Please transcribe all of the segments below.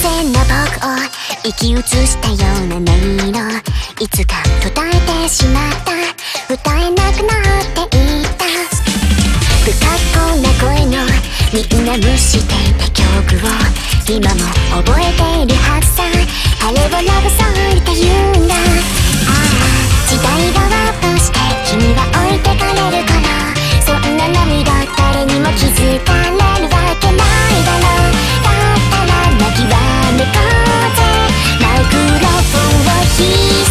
然な僕を生き写したような音色、いつか途絶えてしまった、歌えなくなっていった。不格好な声のみんな無視していた曲を今も覚えているはずさ。あれをラブソングって言うんだ。ああ、時代がワープして君は置いてかれるから、そんな涙誰にも気づかれるわけないだろう。だったら泣きわめこうぜ、マイクロフォンを引っ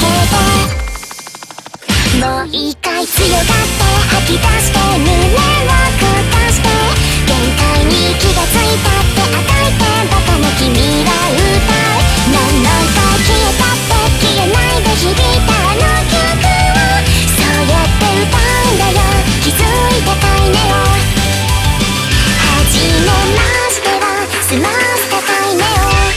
提げて、もう一回強がって吐き出して胸を下して、限界に気がついたってあたいてバカな君は歌う。何回消えたって消えないで響いたあの曲を、そうやって歌うんだよ、気づいたかいねよ。はじめましては済ませたかいねよ。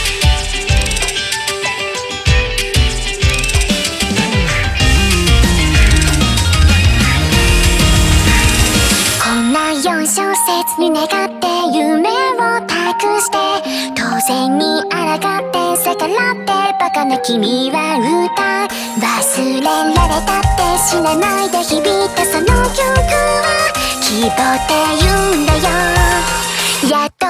こんな4小節に願って夢を託して、当然に抗って逆らってバカな君は歌う。忘れられたって死なないで響いたその曲は希望って言うんだよ。やっと